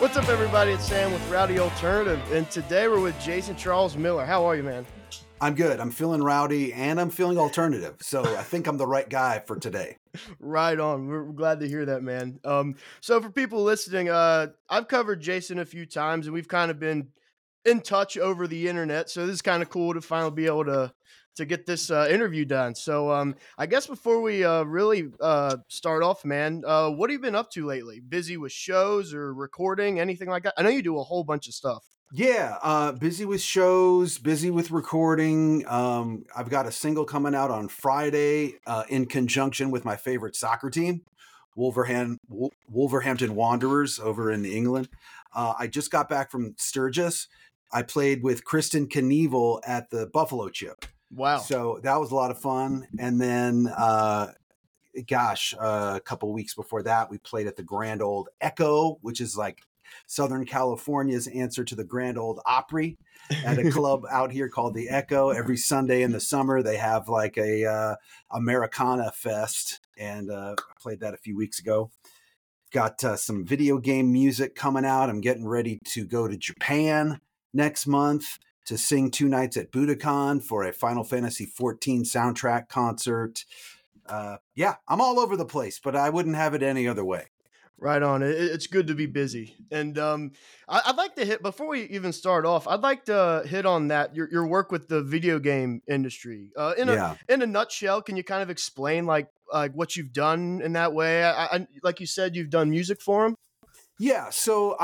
What's up, everybody? It's Sam with Rowdy Alternative, and today we're with Jason Charles Miller. How are you, man? I'm good. I'm feeling rowdy and I'm feeling alternative. So I think I'm the right guy for today. Right on. We're glad to hear that, man. So for people listening, I've covered Jason a few times, and we've kind of been in touch over the internet. So this is kind of cool to finally be able to get this interview done. So I guess before we really start off, man, what have you been up to lately? Busy with shows or recording, anything like that? I know you do a whole bunch of stuff. Yeah, busy with shows, busy with recording. I've got a single coming out on Friday in conjunction with my favorite soccer team, Wolverhampton Wanderers over in England. I just got back from Sturgis. I played with Kristen Knievel at the Buffalo Chip. Wow. So that was a lot of fun. And then, a couple weeks before that, we played at the Grand Ole Echo, which is like Southern California's answer to the Grand Ole Opry, at a club out here called the Echo. Every Sunday in the summer, they have like a Americana Fest, and I played that a few weeks ago. Got some video game music coming out. I'm getting ready to go to Japan next month to sing 2 nights at Budokan for a Final Fantasy XIV soundtrack concert. I'm all over the place, but I wouldn't have it any other way. Right on. It's good to be busy, and I'd like to hit before we even start off. I'd like to hit on that your work with the video game industry. In a nutshell, can you kind of explain like what you've done in that way? I like you said, you've done music for them. Yeah, so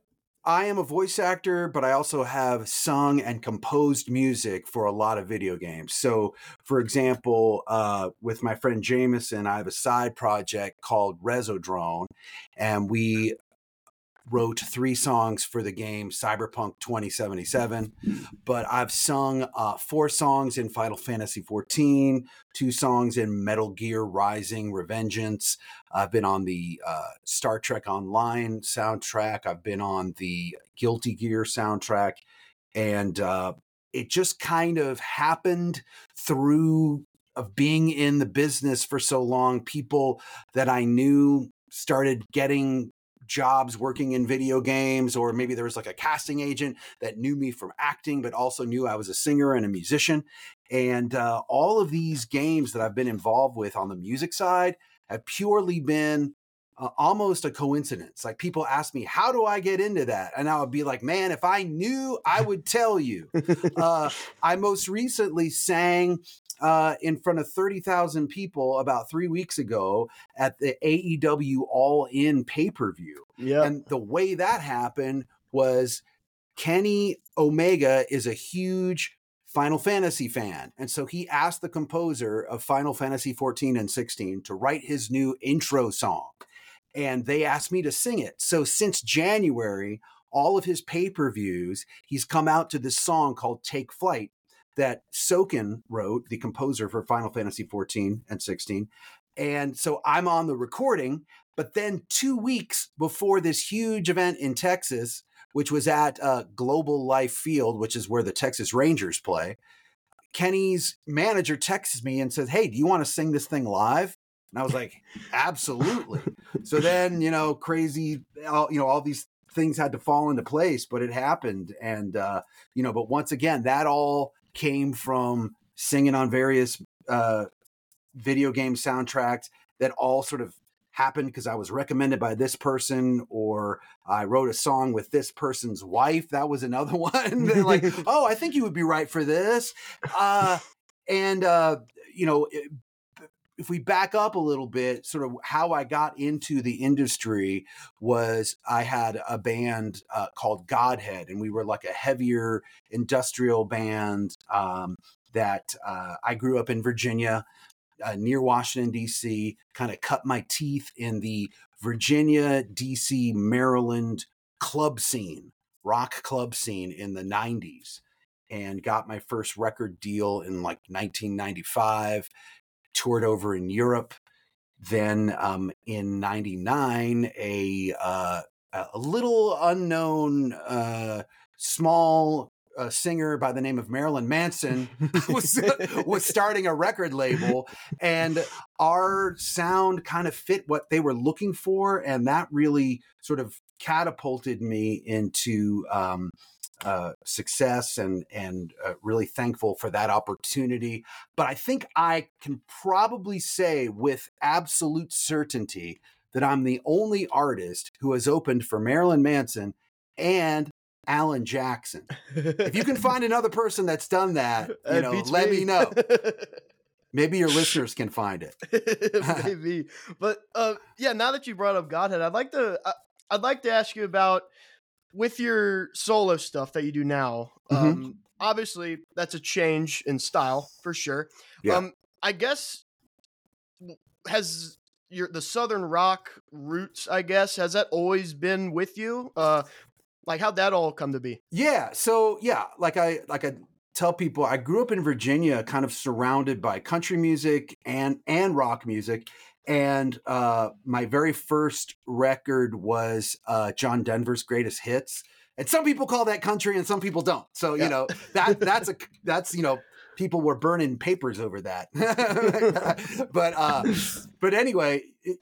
I am a voice actor, but I also have sung and composed music for a lot of video games. So, for example, with my friend Jameson, I have a side project called Resodrone, and we wrote 3 songs for the game Cyberpunk 2077. But I've sung 4 songs in Final Fantasy XIV, 2 songs in Metal Gear Rising Revengeance. I've been on the Star Trek Online soundtrack. I've been on the Guilty Gear soundtrack. And it just kind of happened through of being in the business for so long. People that I knew started getting jobs working in video games, or maybe there was like a casting agent that knew me from acting, but also knew I was a singer and a musician. And all of these games that I've been involved with on the music side have purely been almost a coincidence. Like people ask me, how do I get into that? And I would be like, man, if I knew, I would tell you. I most recently sang in front of 30,000 people about 3 weeks ago at the AEW All In pay-per-view. Yeah. And the way that happened was Kenny Omega is a huge Final Fantasy fan. And so he asked the composer of Final Fantasy 14 and 16 to write his new intro song. And they asked me to sing it. So since January, all of his pay-per-views, he's come out to this song called Take Flight that Soken wrote, the composer for Final Fantasy 14 and 16. And so I'm on the recording, but then 2 weeks before this huge event in Texas, which was at Global Life Field, which is where the Texas Rangers play, Kenny's manager texts me and says, hey, do you want to sing this thing live? And I was like, absolutely. So then, all these things had to fall into place, but it happened. And, but once again, that all came from singing on various video game soundtracks that all sort of happened because I was recommended by this person, or I wrote a song with this person's wife. That was another one. They're like, oh, I think you would be right for this. If we back up a little bit, sort of how I got into the industry was I had a band called Godhead, and we were like a heavier industrial band that I grew up in Virginia, near Washington, D.C., kind of cut my teeth in the Virginia, D.C., Maryland rock club scene in the 90s, and got my first record deal in like 1995. Toured over in Europe. Then in 99, a little unknown small a singer by the name of Marilyn Manson was starting a record label, and our sound kind of fit what they were looking for, and that really sort of catapulted me into success, and really thankful for that opportunity. But I think I can probably say with absolute certainty that I'm the only artist who has opened for Marilyn Manson and Alan Jackson. If you can find another person that's done that, let me know. Maybe your listeners can find it. Maybe. But yeah, now that you brought up Godhead, I'd like to ask you about, with your solo stuff that you do now. Obviously that's a change in style for sure. Yeah. I guess, has the Southern rock roots, I guess, has that always been with you? Like, how'd that all come to be? Yeah. So yeah, like I tell people, I grew up in Virginia, kind of surrounded by country music and rock music. And my very first record was John Denver's Greatest Hits. And some people call that country and some people don't. So, that's people were burning papers over that. But anyway,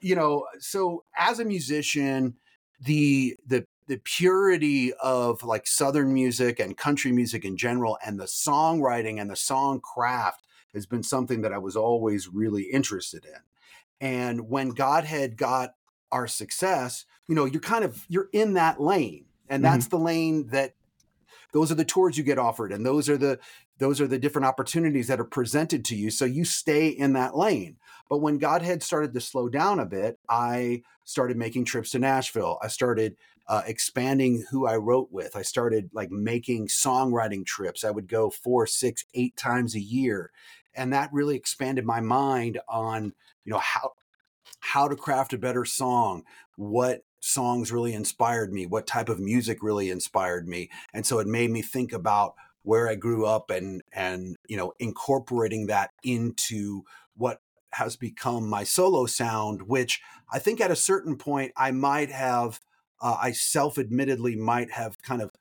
so as a musician, the purity of like Southern music and country music in general, and the songwriting and the song craft has been something that I was always really interested in. And when Godhead got our success, you're in that lane, and that's the lane those are the tours you get offered, and those are the different opportunities that are presented to you. So you stay in that lane. But when Godhead started to slow down a bit, I started making trips to Nashville. I started expanding who I wrote with. I started like making songwriting trips. I would go 4, 6, 8 times a year. And that really expanded my mind on, how to craft a better song, what songs really inspired me, what type of music really inspired me. And so it made me think about where I grew up and incorporating that into what has become my solo sound, which I think at a certain point I might have, I self-admittedly might have kind of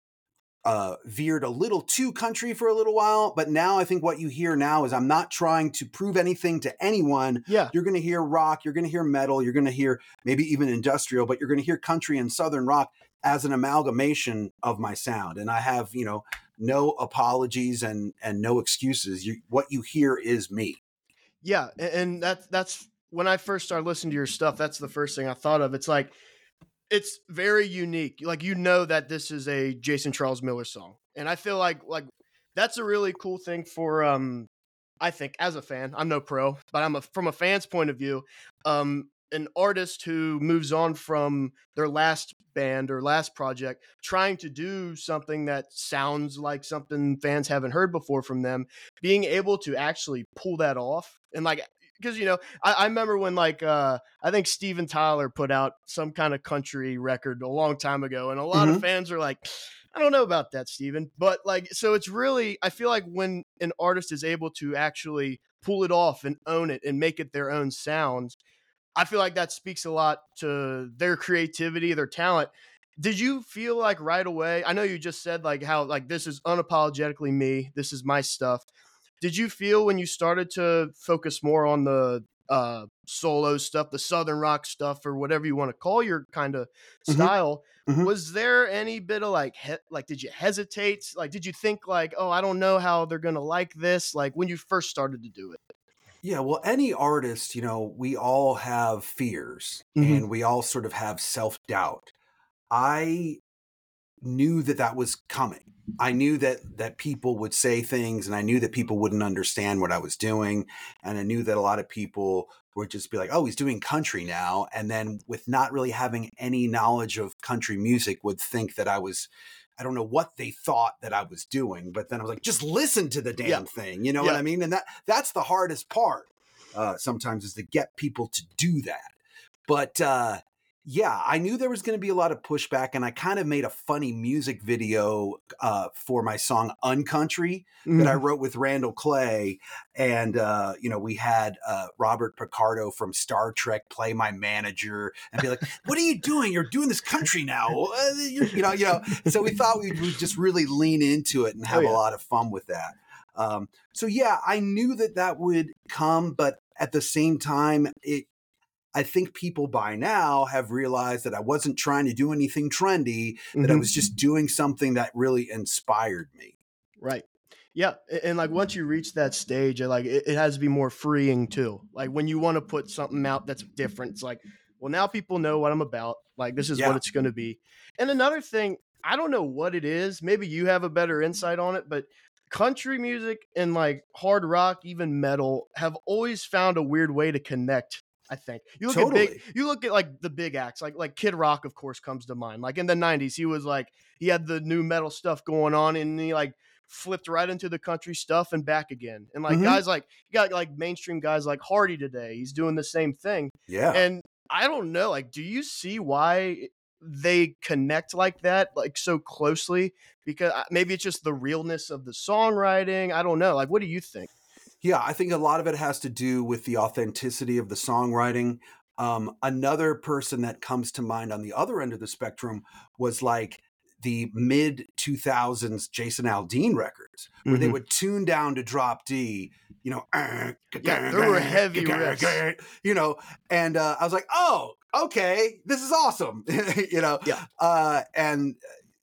veered a little too country for a little while. But now I think what you hear now is I'm not trying to prove anything to anyone. Yeah. You're going to hear rock, you're going to hear metal, you're going to hear maybe even industrial, but you're going to hear country and Southern rock as an amalgamation of my sound. And I have, no apologies and no excuses. What you hear is me. Yeah. And that's when I first started listening to your stuff, that's the first thing I thought of. It's like, it's very unique. Like, that this is a Jason Charles Miller song. And I feel like that's a really cool thing for, I think, as a fan. I'm no pro, but from a fan's point of view, an artist who moves on from their last band or last project, trying to do something that sounds like something fans haven't heard before from them, being able to actually pull that off. And like, because I remember when I think Steven Tyler put out some kind of country record a long time ago, and a lot of fans are like, I don't know about that, Steven. But so it's really, I feel like when an artist is able to actually pull it off and own it and make it their own sound, I feel like that speaks a lot to their creativity, their talent. Did you feel like right away, I know you just said how this is unapologetically me, this is my stuff. Did you feel when you started to focus more on the solo stuff, the Southern rock stuff, or whatever you want to call your kind of style, was there any bit of did you hesitate? Did you think oh, I don't know how they're going to like this? When you first started to do it? Yeah, well, any artist, we all have fears and we all sort of have self-doubt. I knew that was coming. I knew that people would say things, and I knew that people wouldn't understand what I was doing. And I knew that a lot of people would just be like, oh, he's doing country now. And then with not really having any knowledge of country music would think that I don't know what they thought that I was doing. But then I was like, just listen to the damn thing. You know what I mean? And that's the hardest part sometimes, is to get people to do that. But Yeah, I knew there was gonna be a lot of pushback, and I kind of made a funny music video, for my song "Uncountry" that I Mhm. wrote with Randall Clay, and, we had, Robert Picardo from Star Trek play my manager and be like, "What are you doing? You're doing this country now, so we thought we would just really lean into it and Oh, have a yeah. lot of fun with that. So yeah, I knew that that would come, but at the same time, I think people by now have realized that I wasn't trying to do anything trendy, that I was Mhm. just doing something that really inspired me. Right. Yeah, and, like, once you reach that stage, like, it has to be more freeing too. Like, when you wanna put something out that's different, it's like, "Well, now people know what I'm about, like, this is what Yeah, it's gonna be." And another thing, I don't know what it is, maybe you have a better insight on it, but country music and, like, hard rock, even metal, have always found a weird way to connect, I think. totally. You look at, like, the big acts, like Kid Rock, of course, comes to mind. Like, in the '90s, he was, like he had the new metal stuff going on, and he, like, flipped right into the country stuff and back again. And like Hmm. guys like you got like mainstream guys like Hardy today. He's doing the same thing. Yeah. And I don't know, like, do you see why they connect like that, like so closely? Because maybe it's just the realness of the songwriting. I don't know. Like, what do you think? Yeah, I think a lot of it has to do with the authenticity of the songwriting. Another person that comes to mind on the other end of the spectrum was like the mid 2000s Jason Aldean records, where they Hmm. would tune down to drop D, you know, Yeah, there were heavy riffs. you know, and I was like, oh, okay, this is awesome, you know, Yeah. and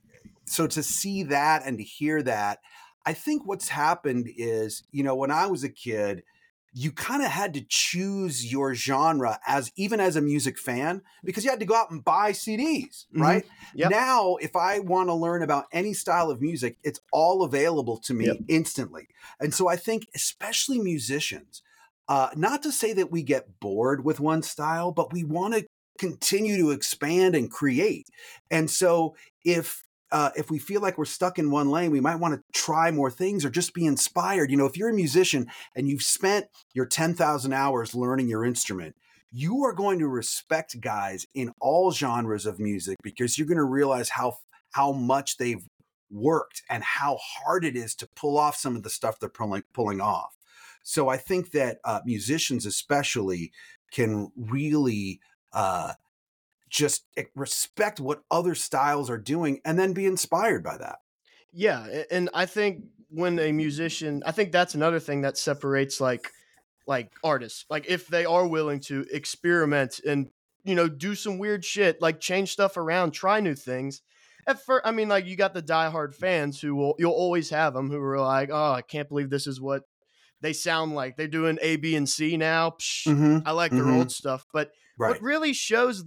so to see that and to hear that, I think what's happened is, when I was a kid, you kind of had to choose your genre as even as a music fan because you had to go out and buy CDs, Hmm. right? Yep. Now, if I want to learn about any style of music, it's all available to Yep. me instantly. And so I think, especially musicians, not to say that we get bored with one style, but we want to continue to expand and create. And so if we feel like we're stuck in one lane, we might want to try more things or just be inspired. If you're a musician and you've spent your 10,000 hours learning your instrument, you are going to respect guys in all genres of music because you're going to realize how much they've worked and how hard it is to pull off some of the stuff they're pulling off. So I think that musicians especially can really just respect what other styles are doing and then be inspired by that. Yeah, and I think when a musician, I think that's another thing that separates like artists. Like if they are willing to experiment and do some weird shit, like change stuff around, try new things. At first, I mean, like you got the diehard fans you'll always have them who are like, oh, I can't believe this is what they sound like. They're doing A, B, and C now. Psh, Mhm. I like their old Mhm. stuff, but what Right. really shows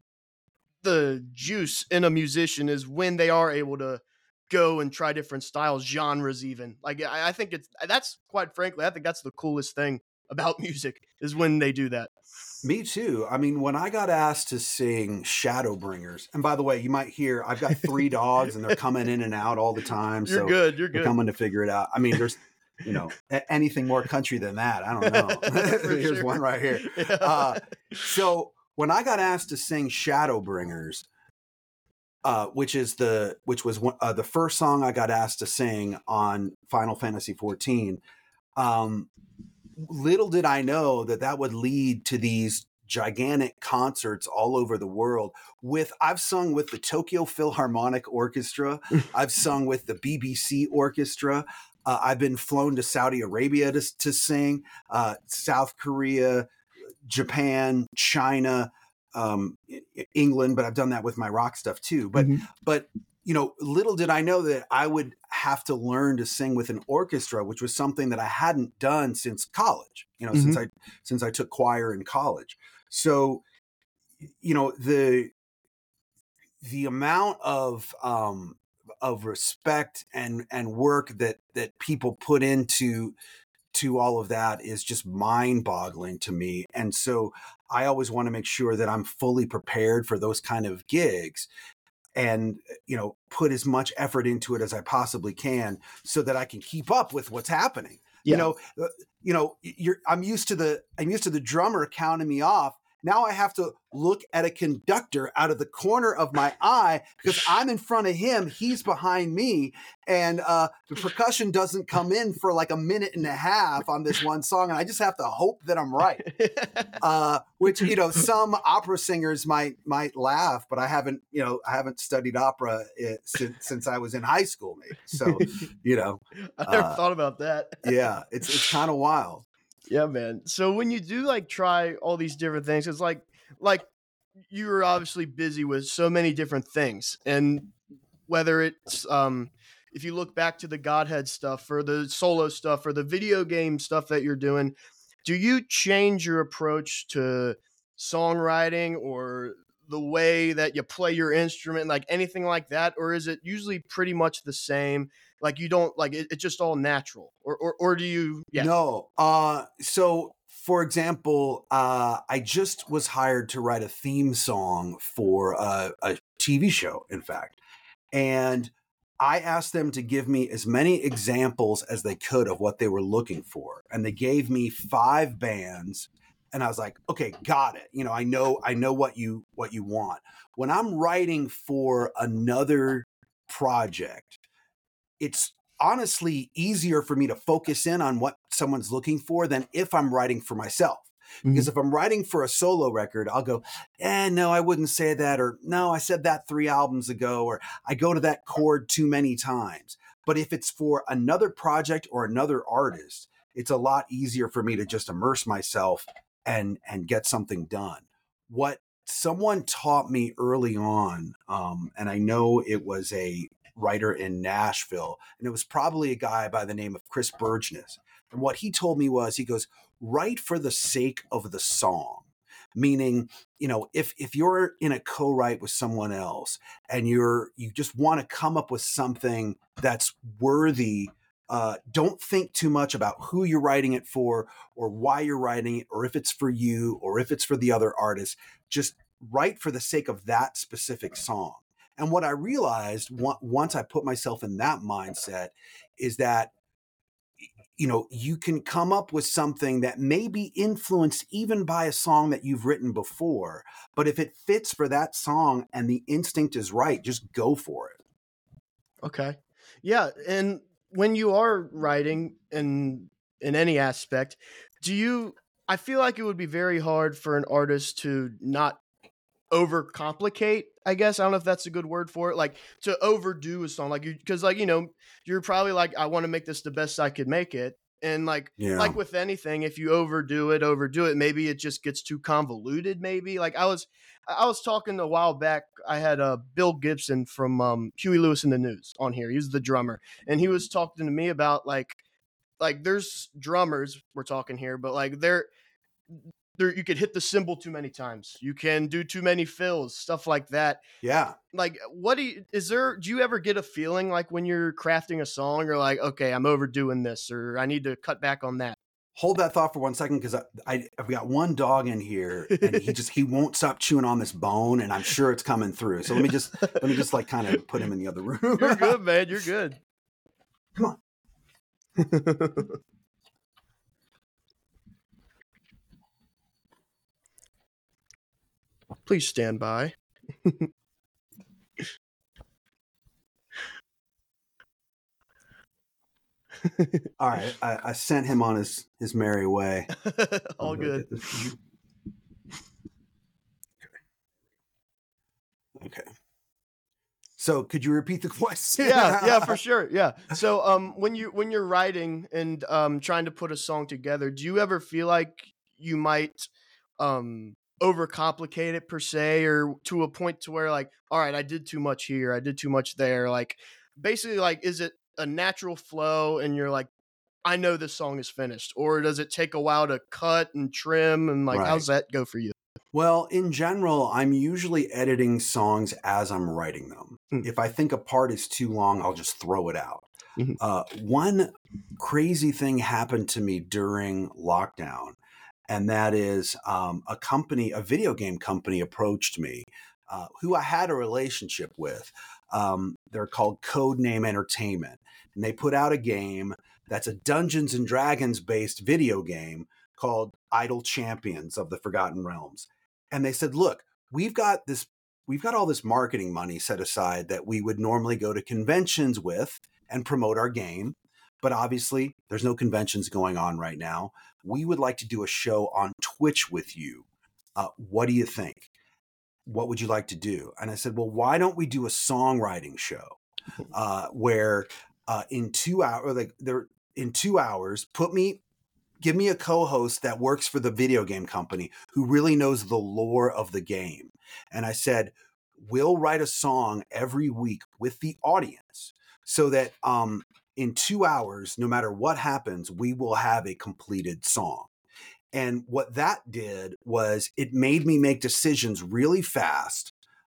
the juice in a musician is when they are able to go and try different styles, genres, even. Like I think that's quite frankly, I think that's the coolest thing about music is when they do that. Me too. I mean, when I got asked to sing Shadowbringers, and by the way, you might hear I've got 3 dogs and they're coming in and out all the time, You're so good. You're they're good. coming to figure it out. I mean, there's, anything more country than that, I don't know. For Here's one sure. right here. Yeah. Uh, so when I got asked to sing Shadowbringers, which was the first song I got asked to sing on Final Fantasy 14. Um, Little did I know that that would lead to these gigantic concerts all over the world. I've sung with the Tokyo Philharmonic Orchestra, I've sung with the BBC Orchestra. I've been flown to Saudi Arabia to sing, South Korea, Japan, China, England, but I've done that with my rock stuff too. Mhm. But little did I know that I would have to learn to sing with an orchestra, which was something that I hadn't done since college. Mhm. Since I took choir in college. So the amount of respect and work that people put into to all of that is just mind boggling to me. And so I always want to make sure that I'm fully prepared for those kind of gigs and, put as much effort into it as I possibly can so that I can keep up with what's happening. Yeah. I'm used to the drummer counting me off Now I have to look at a conductor out of the corner of my eye because I'm in front of him, he's behind me, and the percussion doesn't come in for like a minute and a half on this one song, and I just have to hope that I'm right. Which, you know, some opera singers might laugh, but I haven't studied opera since I was in high school, maybe. So, you know, I never thought about that. yeah, it's kind of wild. Yeah, man. So when you do like try all these different things, it's like you were obviously busy with so many different things, and whether it's if you look back to the Godhead stuff or the solo stuff or the video game stuff that you're doing, do you change your approach to songwriting or the way that you play your instrument, like anything like that, or is it usually pretty much the same? Like you don't like it's just all natural, or do you? Yeah. No. So for example, I just was hired to write a theme song for a TV show, in fact. And I asked them to give me as many examples as they could of what they were looking for. And they gave me 5 bands. And I was like, okay, got it. You know, I know what you want. When I'm writing for another project, it's honestly easier for me to focus in on what someone's looking for than if I'm writing for myself. Because if I'm writing for a solo record, I'll go, no, I wouldn't say that. Or no, I said that 3 albums ago. Or I go to that chord too many times. But if it's for another project or another artist, it's a lot easier for me to just immerse myself and get something done. What someone taught me early on, and I know it was a writer in Nashville, and it was probably a guy by the name of Chris Burgess. And what he told me was, he goes, write for the sake of the song. Meaning, you know, if you're in a co-write with someone else and you just want to come up with something that's worthy, don't think too much about who you're writing it for or why you're writing it, or if it's for you or if it's for the other artist. Just write for the sake of that specific song. And what I realized once I put myself in that mindset is that, you know, you can come up with something that may be influenced even by a song that you've written before. But if it fits for that song and the instinct is right, just go for it. Okay. Yeah, and when you are writing in any aspect, I feel like it would be very hard for an artist to not overcomplicate, I guess. I don't know if that's a good word for it. Like to overdo a song, like because like you're probably like, I want to make this the best I could make it, and like Yeah. with anything, if you overdo it, maybe it just gets too convoluted. Maybe like I was talking a while back. I had Bill Gibson from Huey Lewis and the News on here. He was the drummer, and he was talking to me about like there's drummers we're talking here, but like there you could hit the cymbal too many times. You can do too many fills, stuff like that. Yeah. Like, do you ever get a feeling like when you're crafting a song, you're like, okay, I'm overdoing this, or I need to cut back on that? Hold that thought for 1 second, because I've got one dog in here and he won't stop chewing on this bone, and I'm sure it's coming through. So let me just like kind of put him in the other room. You're good, man. You're good. Come on. Please stand by. All right, I sent him on his merry way. All good. Okay. So could you repeat the question? Yeah, for sure. Yeah. So when you're writing and trying to put a song together, do you ever feel like you might overcomplicate it per se, or to a point to where like, all right, I did too much here, I did too much there, like basically like, is it a natural flow and you're like, I know this song is finished, or does it take a while to cut and trim, and like, Right. how's that go for you? Well, in general, I'm usually editing songs as I'm writing them. If I think a part is too long, I'll just throw it out. One crazy thing happened to me during lockdown, and that is a video game company approached me, who I had a relationship with. They're called Codename Entertainment, and they put out a game that's a Dungeons and Dragons based video game called Idle Champions of the Forgotten Realms. and they said, look, we've got all this marketing money set aside that we would normally go to conventions with and promote our game. But obviously, there's no conventions going on right now. We would like to do a show on Twitch with you. What do you think? What would you like to do? And I said, well, why don't we do a songwriting show where in 2 hours, in 2 hours, give me a co-host that works for the video game company who really knows the lore of the game. And I said, we'll write a song every week with the audience so that in 2 hours, no matter what happens, we will have a completed song. And what that did was it made me make decisions really fast.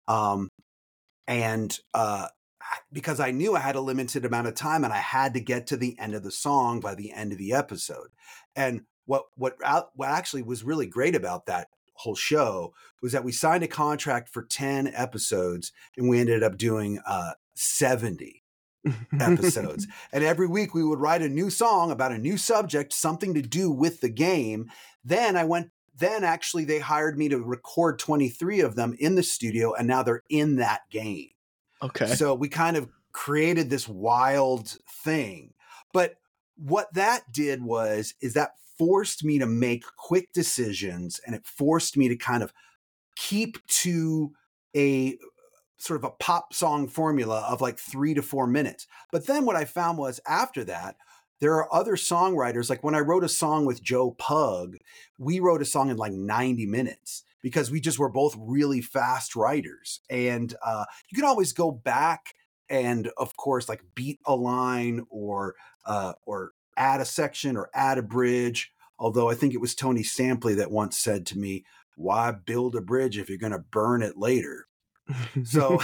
Because I knew I had a limited amount of time and I had to get to the end of the song by the end of the episode. And what actually was really great about that whole show was that we signed a contract for 10 episodes and we ended up doing 70 episodes. And every week we would write a new song about a new subject, something to do with the game. Then actually they hired me to record 23 of them in the studio, and now they're in that game. Okay. So we kind of created this wild thing. But what that did is that forced me to make quick decisions, and it forced me to kind of keep to a sort of a pop song formula of like 3 to 4 minutes. But then what I found was after that, there are other songwriters. Like when I wrote a song with Joe Pug, we wrote a song in like 90 minutes because we just were both really fast writers. And you can always go back and, of course, like beat a line or add a section or add a bridge. Although I think it was Tony Sampley that once said to me, why build a bridge if you're going to burn it later? So,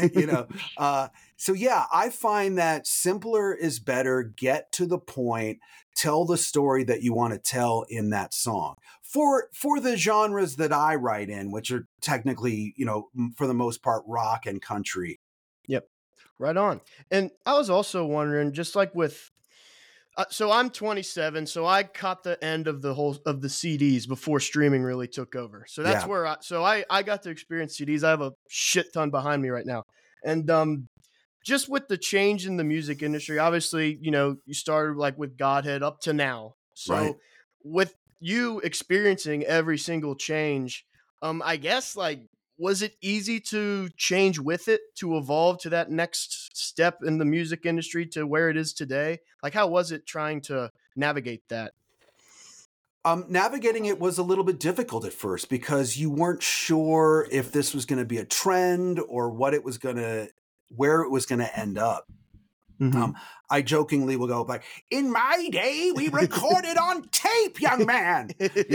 so yeah, I find that simpler is better. Get to the point, tell the story that you want to tell in that song for the genres that I write in, which are technically, for the most part, rock and country. Yep. Right on. And I was also wondering, just like with, so I'm 27, so I caught the end of the CDs before streaming really took over. So that's where I got to experience CDs. I have a shit ton behind me right now. And just with the change in the music industry, obviously, you started like with Godhead up to now. So right. With you experiencing every single change, I guess like, was it easy to change with it, to evolve to that next step in the music industry to where it is today? Like, how was it trying to navigate that? Navigating it was a little bit difficult at first because you weren't sure if this was going to be a trend or where it was going to end up. Mm-hmm. I jokingly will go like, in my day, we recorded on tape, young man,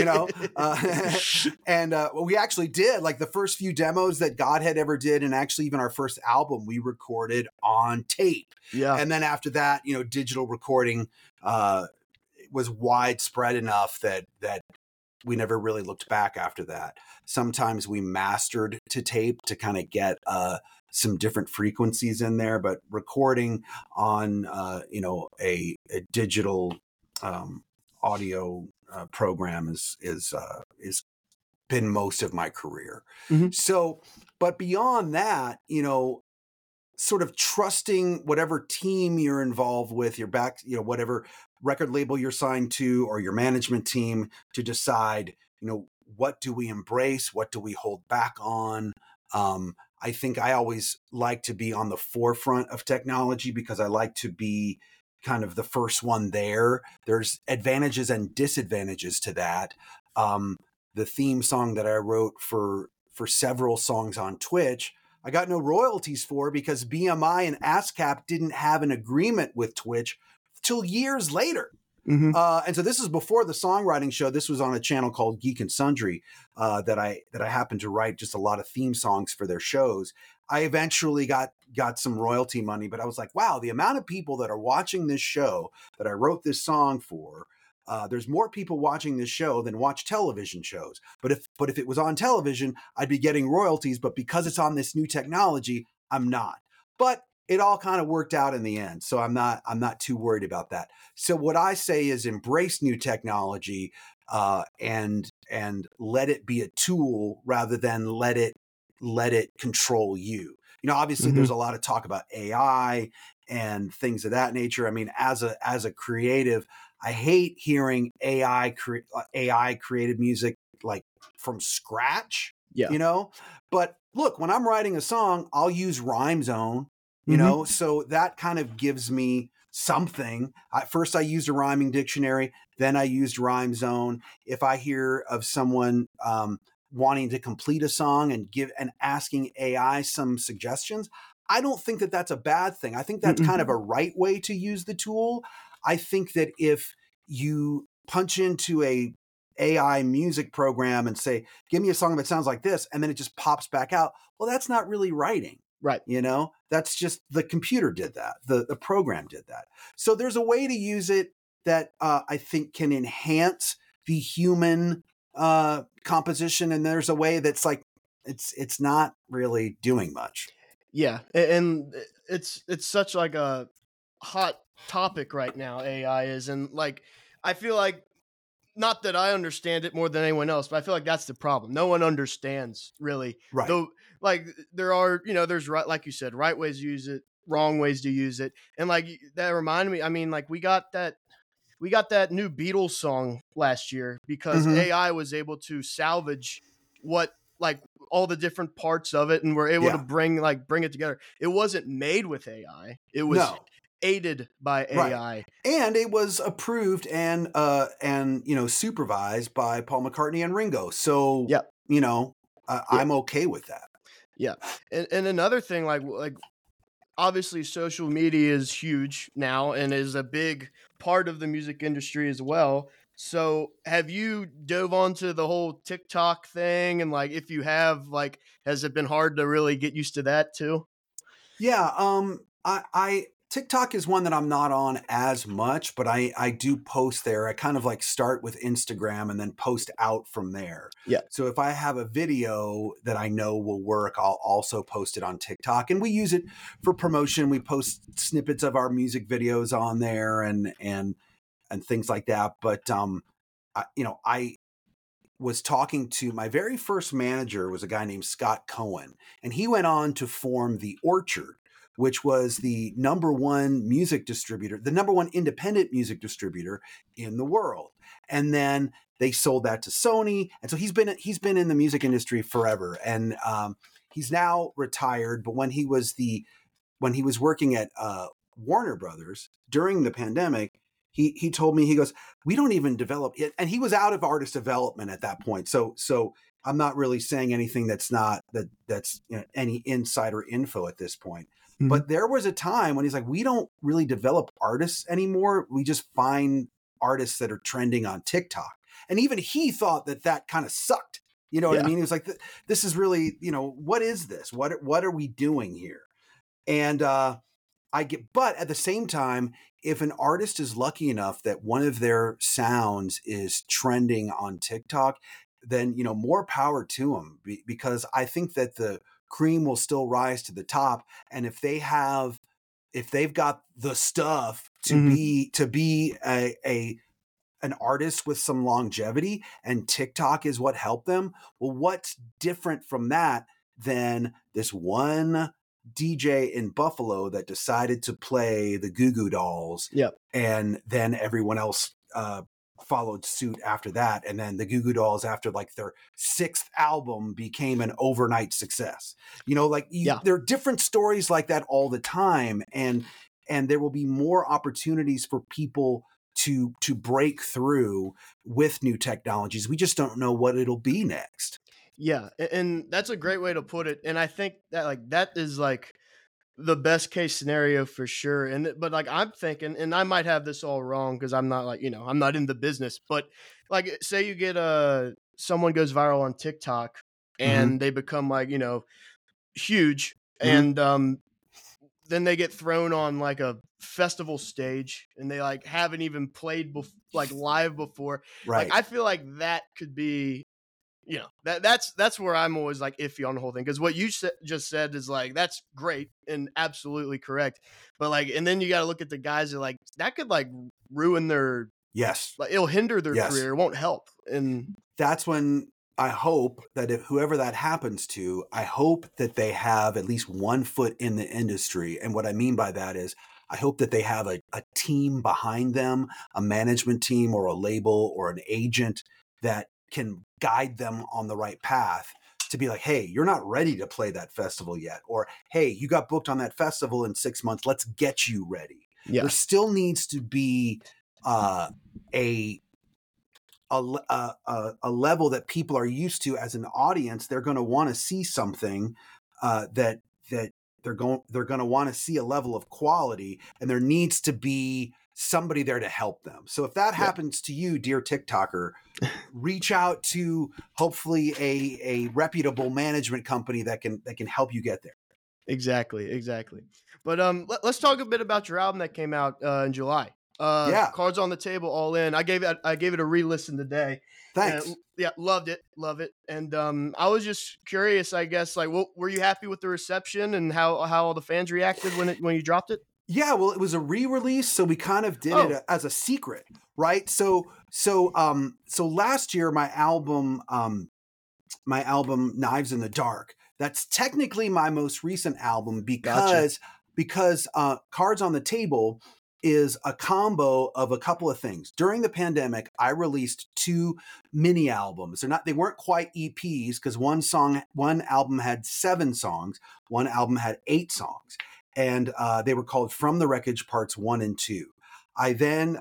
and we actually did like the first few demos that Godhead ever did. And actually even our first album, we recorded on tape. Yeah. And then after that, digital recording was widespread enough that we never really looked back after that. Sometimes we mastered to tape to kind of get some different frequencies in there, but recording on a digital audio program is been most of my career. Mm-hmm. So, but beyond that, sort of trusting whatever team you're involved with, your back, whatever record label you're signed to or your management team to decide, what do we embrace? What do we hold back on? I think I always like to be on the forefront of technology because I like to be kind of the first one there. There's advantages and disadvantages to that. The theme song that I wrote for several songs on Twitch, I got no royalties for because BMI and ASCAP didn't have an agreement with Twitch till years later. Mm-hmm. And so this is before the songwriting show. This was on a channel called Geek and Sundry that I happened to write just a lot of theme songs for their shows. I eventually got some royalty money, but I was like, wow, the amount of people that are watching this show that I wrote this song for, there's more people watching this show than watch television shows. But if it was on television, I'd be getting royalties. But because it's on this new technology, I'm not. But it all kind of worked out in the end. So I'm not too worried about that. So what I say is embrace new technology and let it be a tool rather than let it control you. You know, obviously there's a lot of talk about AI and things of that nature. I mean, as a creative, I hate hearing AI created music like from scratch, Yeah. you know? But look, when I'm writing a song, I'll use Rhyme Zone, you Mhm. know? So that kind of gives me something. First I used a rhyming dictionary, then I used Rhyme Zone. If I hear of someone wanting to complete a song and asking AI some suggestions, I don't think that that's a bad thing. I think that's kind of a right way to use the tool. I think that if you punch into a AI music program and say, give me a song that sounds like this, and then it just pops back out, well, that's not really writing. Right. You know, that's just the computer did that. The program did that. So there's a way to use it that I think can enhance the human composition, and there's a way that's like it's not really doing much. Yeah, and it's such like a hot topic right now. AI is, and like I feel like, not that I understand it more than anyone else, but I feel like that's the problem. No one understands really. Right. Though, like there are, there's right, like you said, right ways to use it, wrong ways to use it, and like that reminded me. I mean, like we got that new Beatles song last year because Mm-hmm. AI was able to salvage what, like, all the different parts of it, and we're able to Yeah. bring it together. It wasn't made with AI. It was No. aided by Right. AI. And it was approved and supervised by Paul McCartney and Ringo. So, Yeah. you know, Yeah. I'm okay with that. Yeah. And another thing, like obviously social media is huge now and is a big part of the music industry as well. So have you dove onto the whole TikTok thing? And like, if you have, like, has it been hard to really get used to that too? Yeah, I TikTok is one that I'm not on as much, but I do post there. I kind of like start with Instagram and then post out from there. Yeah. So if I have a video that I know will work, I'll also post it on TikTok, and we use it for promotion. We post snippets of our music videos on there and things like that. But I was talking to my very first manager was a guy named Scott Cohen, and he went on to form the Orchard, which was the number one music distributor, the number one independent music distributor in the world. And then they sold that to Sony, and so he's been in the music industry forever. And he's now retired, but when he was working at Warner Brothers during the pandemic, he told me, he goes, we don't even develop it, and he was out of artist development at that point. So I'm not really saying anything that's any insider info at this point. Mhm. But there was a time when he's like, we don't really develop artists anymore. We just find artists that are trending on TikTok. And even he thought that kind of sucked. You know what I Yeah. mean? He was like, this is really, what is this? What are we doing here? And but at the same time, if an artist is lucky enough that one of their sounds is trending on TikTok, then, more power to them, because I think that the cream will still rise to the top. And if they've got the stuff to Mhm. be an artist with some longevity, and TikTok is what helped them, well, what's different from that than this one DJ in Buffalo that decided to play the Goo Goo Dolls, Yeah. and then everyone else followed suit after that, and then the Goo Goo Dolls, after like their sixth album, became an overnight success. Yeah. There are different stories like that all the time, and there will be more opportunities for people to break through with new technologies. We just don't know what it'll be next. Yeah. And that's a great way to put it. And I think that, like, that is like the best case scenario for sure. But like, I'm thinking, and I might have this all wrong because I'm not, like, I'm not in the business, but like, say you get someone goes viral on TikTok Hmm. and they become, like, huge, Hmm. and then they get thrown on like a festival stage and they like haven't even played like live before. Like, Right. I feel like that could be, that's where I'm always like iffy on the whole thing, because what you just said is like, that's great and absolutely correct, but like, and then you got to look at the guys that, like, that could like ruin their Yes. Like it'll hinder their Yes. career, it won't help. And That's when I hope that if whoever that happens to, I hope that they have at least one foot in the industry. And what I mean by that is I hope that they have a team behind them, a management team or a label or an agent that can guide them on the right path to be like, hey, you're not ready to play that festival yet. Or, hey, you got booked on that festival in 6 months. Let's get you ready. yeah, There still needs to be uh, a a level that people are used to as an audience. They're going to want to see something that they're going to want to see a level of quality, and there needs to be somebody there to help them. So if that yeah, happens to you, dear TikToker, reach out to hopefully a reputable management company that can help you get there. exactly. But let's talk a bit about your album that came out in July. Yeah, Cards on the Table, All In. I gave it a re-listen today. thanks. Yeah, loved it, love it. And I was just curious, I guess, like, what were you happy with the reception and how all the fans reacted when you dropped it? Yeah, well, it was a re-release, so we kind of did it Oh, as a secret, right? So last year my album Knives in the Dark, that's technically my most recent album gotcha, because Cards on the Table is a combo of a couple of things. During the pandemic, I released 2 mini albums. They weren't quite EPs because one album had 7 songs, one album had 8 songs, and they were called From the Wreckage Parts 1 and 2. I then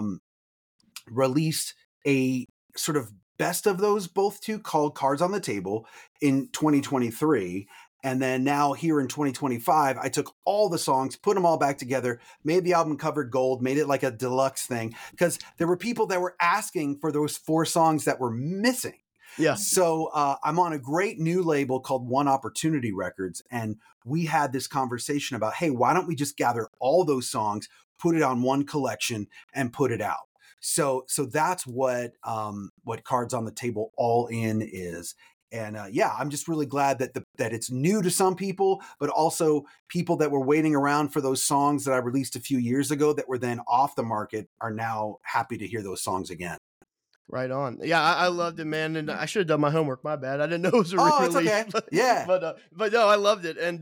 released a sort of best of those both 2 called Cards on the Table in 2023. And then now here in 2025, I took all the songs, put them all back together, made the album covered gold, made it like a deluxe thing because there were people that were asking for those 4 songs that were missing. yeah, So I'm on a great new label called One Opportunity Records. And we had this conversation about, hey, why don't we just gather all those songs, put it on one collection and put it out? So that's what Cards on the Table All In is. And yeah, I'm just really glad that that it's new to some people, but also people that were waiting around for those songs that I released a few years ago that were then off the market are now happy to hear those songs again. right on. Yeah, I loved it, man, and I should have done my homework. My bad. I didn't know it was a Oh, it's re-release, okay. Yeah. but no, I loved it. And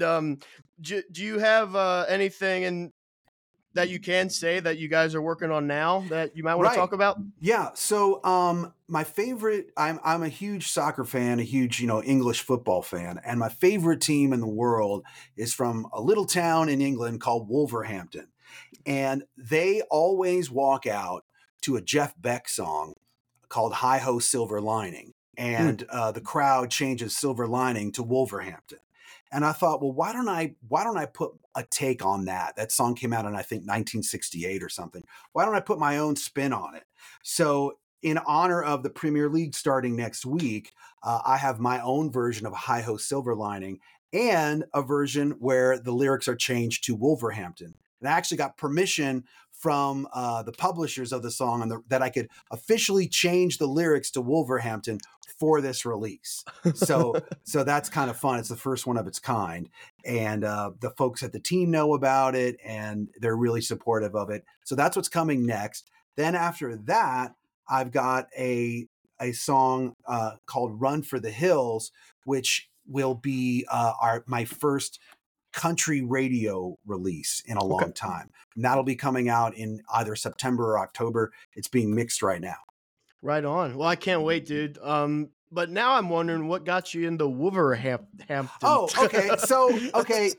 do you have anything that you can say that you guys are working on now that you might want to Right. talk about? Yeah. So my favorite I'm a huge soccer fan, a huge, English football fan, and my favorite team in the world is from a little town in England called Wolverhampton. And they always walk out to a Jeff Beck song called Hi Ho Silver Lining. Mm, And the crowd changes Silver Lining to Wolverhampton. And I thought, well, why don't I put a take on that? That song came out in I think 1968 or something. Why don't I put my own spin on it? So in honor of the Premier League starting next week, I have my own version of Hi Ho Silver Lining and a version where the lyrics are changed to Wolverhampton. And I actually got permission from the publishers of the song that I could officially change the lyrics to Wolverhampton for this release. So that's kind of fun. It's the first one of its kind, and the folks at the team know about it, and they're really supportive of it. So that's what's coming next. Then after that, I've got a song called "Run for the Hills," which will be my first country radio release in a okay. long time. And that'll be coming out in either September or October. It's being mixed right now. Right on. Well, I can't wait, dude. But now I'm wondering what got you into Wolverhampton. Oh, okay. Okay,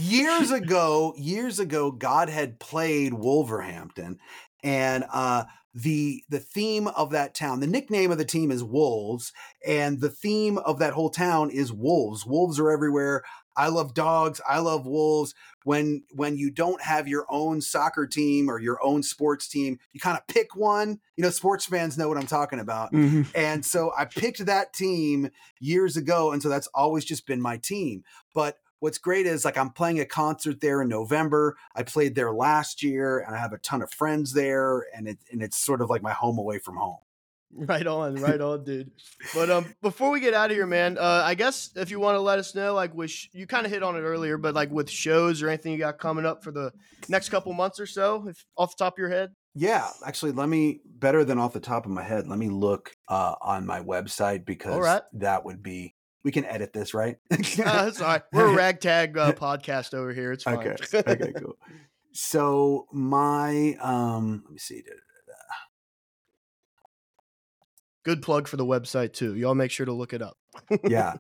years ago, God had played Wolverhampton, and the theme of that town, the nickname of the team is Wolves, and the theme of that whole town is wolves. Wolves are everywhere. I love dogs. I love wolves. When you don't have your own soccer team or your own sports team, you kind of pick one. Sports fans know what I'm talking about. Mhm. And so I picked that team years ago, and so that's always just been my team. But what's great is like I'm playing a concert there in November. I played there last year, and I have a ton of friends there, and it's sort of like my home away from home. Right on, dude. But before we get out of here, man, I guess if you want to let us know, like, you kind of hit on it earlier, but like with shows or anything you got coming up for the next couple months or so, if off the top of your head. Yeah, actually, better than off the top of my head, let me look on my website All because right. that would be, we can edit this, right? That's all right. We're a ragtag podcast over here. It's fine. Okay. Okay, cool. So my, let me see. Good plug for the website too. Y'all make sure to look it up. Yeah.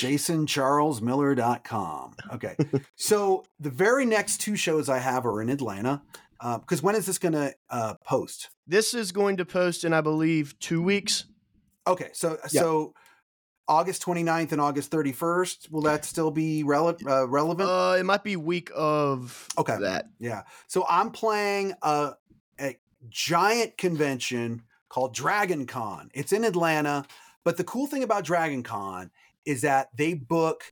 JasonCharlesMiller.com. Okay. So the very next two shows I have are in Atlanta. Because when is this going to post? This is going to post in, I believe, 2 weeks. Okay. So August 29th and August 31st, will that still be relevant? It might be week of that. Yeah. So I'm playing a giant convention called Dragon Con. It's in Atlanta, but the cool thing about Dragon Con is that they book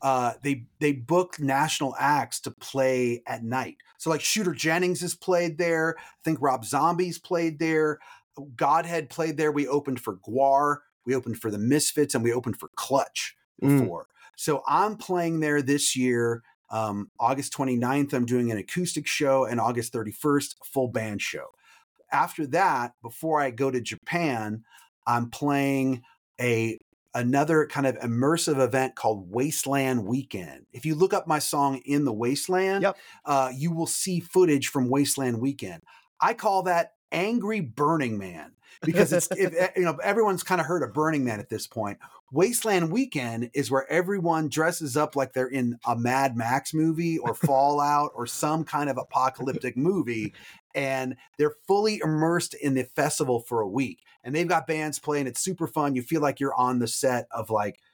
national acts to play at night. So like Shooter Jennings has played there. I think Rob Zombie's played there. Godhead played there. We opened for Gwar. We opened for the Misfits, and we opened for Clutch before. So I'm playing there this year. August 29th, I'm doing an acoustic show, and August 31st, a full band show. After that, before I go to Japan, I'm playing another kind of immersive event called Wasteland Weekend. If you look up my song In the Wasteland, you will see footage from Wasteland Weekend. I call that Angry Burning Man because everyone's kind of heard of Burning Man at this point. Wasteland Weekend is where everyone dresses up like they're in a Mad Max movie or Fallout or some kind of apocalyptic movie, and they're fully immersed in the festival for a week. And they've got bands playing. It's super fun. You feel like you're on the set of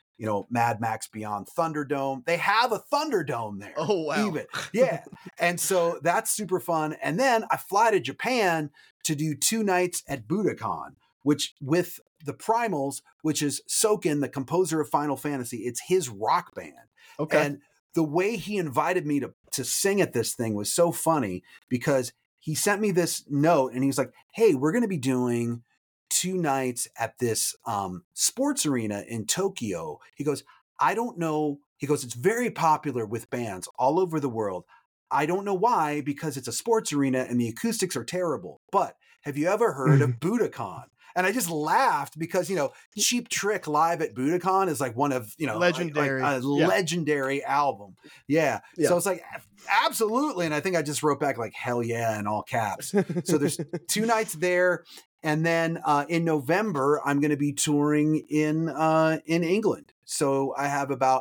Mad Max Beyond Thunderdome. They have a Thunderdome there. Oh, wow. Even. Yeah. And so that's super fun. And then I fly to Japan to do 2 nights at Budokan, which with the Primals, which is Soken, the composer of Final Fantasy. It's his rock band. Okay. And the way he invited me to sing at this thing was so funny because he sent me this note and he was like, hey, we're going to be doing 2 nights at this sports arena in Tokyo. He goes, I don't know. He goes, it's very popular with bands all over the world. I don't know why, because it's a sports arena and the acoustics are terrible. But have you ever heard of Budokan? And I just laughed because, Cheap Trick live at Budokan is like one of, legendary, like a legendary album. Yeah. So it's like, absolutely. And I think I just wrote back like, hell yeah, in all caps. So there's 2 nights there. And then in November, I'm going to be touring in England. So I have about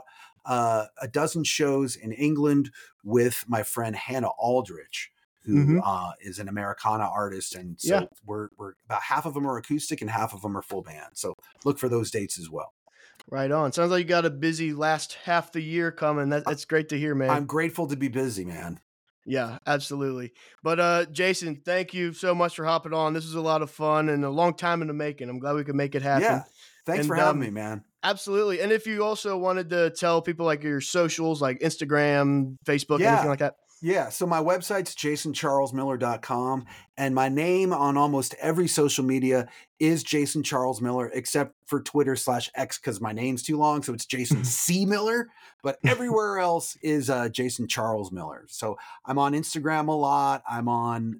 a dozen shows in England with my friend Hannah Aldrich, who is an Americana artist. And so we're about half of them are acoustic and half of them are full band. So look for those dates as well. Right on. Sounds like you got a busy last half the year coming. That's great to hear, man. I'm grateful to be busy, man. Yeah, absolutely. But Jason, thank you so much for hopping on. This was a lot of fun and a long time in the making. I'm glad we could make it happen. Yeah. Thanks for having me, man. Absolutely. And if you also wanted to tell people like your socials, like Instagram, Facebook, anything like that. Yeah. So my website's JasonCharlesMiller.com, and my name on almost every social media is Jason Charles Miller, except for Twitter/X because my name's too long. So it's Jason C. Miller, but everywhere else is Jason Charles Miller. So I'm on Instagram a lot. I'm on,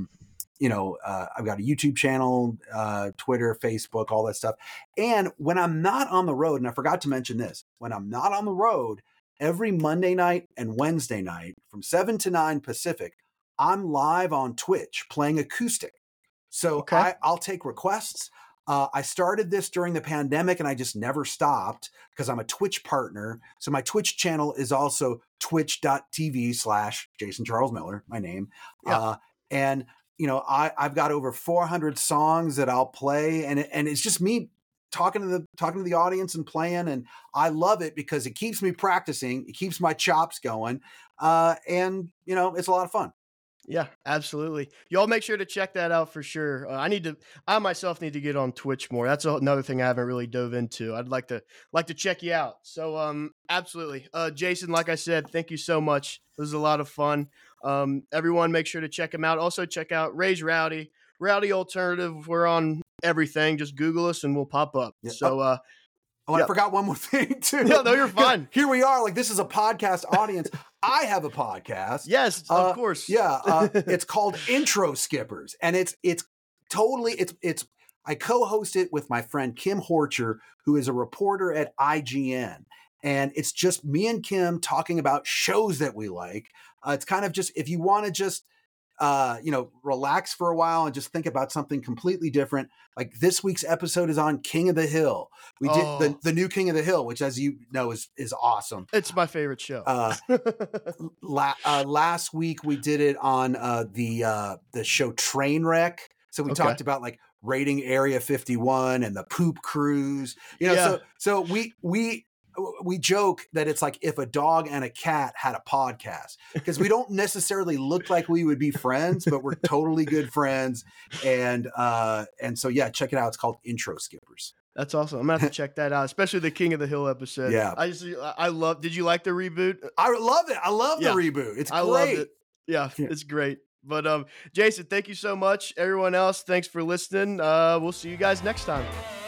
I've got a YouTube channel, Twitter, Facebook, all that stuff. And when I'm not on the road, and I forgot to mention this, when I'm not on the road, every Monday night and Wednesday night from 7 to 9 Pacific, I'm live on Twitch playing acoustic. So I'll take requests. I started this during the pandemic and I just never stopped because I'm a Twitch partner. So my Twitch channel is also twitch.tv/Jason Charles Miller, my name. Yeah. And I've got over 400 songs that I'll play, and it's just me talking to the audience and playing, and I love it because it keeps me practicing, it keeps my chops going, and it's a lot of fun. Yeah, absolutely. Y'all make sure to check that out for sure. I myself need to get on Twitch more. That's another thing I haven't really dove into. I'd like to check you out. So, absolutely. Jason, like I said, thank you so much. This was a lot of fun. Everyone make sure to check him out. Also check out Ray's Rowdy Alternative. We're on everything. Just Google us and we'll pop up. Yeah. So, Oh, I forgot one more thing too. Yeah, no, you're fine. Here we are. Like, this is a podcast audience. I have a podcast. Yes, of course. Yeah. It's called Intro Skippers. And it's totally, I co-host it with my friend Kim Horcher, who is a reporter at IGN. And it's just me and Kim talking about shows that we like. It's kind of just, if you want to just, relax for a while and just think about something completely different. Like, this week's episode is on King of the Hill. We did the new King of the Hill, which, as you know, is awesome. It's my favorite show. Last week we did it on the show Trainwreck. So we talked about like raiding Area 51 and the poop cruise. So we joke that it's like if a dog and a cat had a podcast, because we don't necessarily look like we would be friends, but we're totally good friends. And so, yeah, check it out. It's called Intro Skippers. That's awesome. I'm gonna have to check that out, especially the King of the Hill episode. Yeah. Did you like the reboot? I love it. I love the reboot. It's great. I loved it. Yeah, it's great. But Jason, thank you so much. Everyone else, thanks for listening. We'll see you guys next time.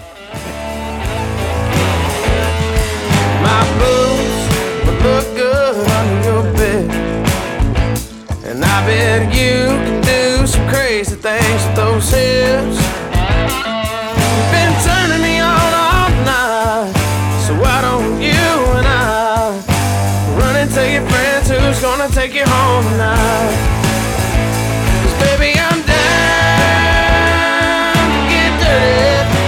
My boots would look good under your bed, and I bet you can do some crazy things with those hips. You've been turning me on all night, so why don't you and I run and tell your friends who's gonna take you home tonight? 'Cause baby, I'm down to get dirty.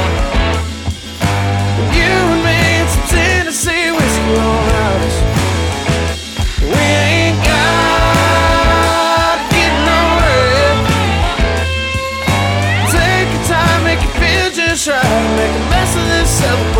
You and me and some Tennessee whiskey on us. We ain't got to get no rip. Take your time, make it feel just right. Make a mess of this